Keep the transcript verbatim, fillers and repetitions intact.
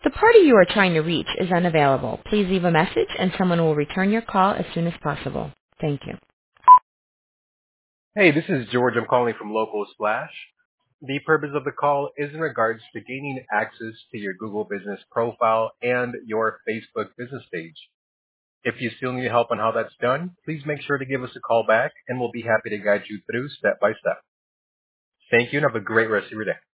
The party you are trying to reach is unavailable. Please leave a message and someone will return your call as soon as possible. Thank you. Hey, this is George. I'm calling from Local Splash. The purpose of the call is in regards to gaining access to your Google Business profile and your Facebook business page. If you still need help on how that's done, please make sure to give us a call back and we'll be happy to guide you through step by step. Thank you and have a great rest of your day.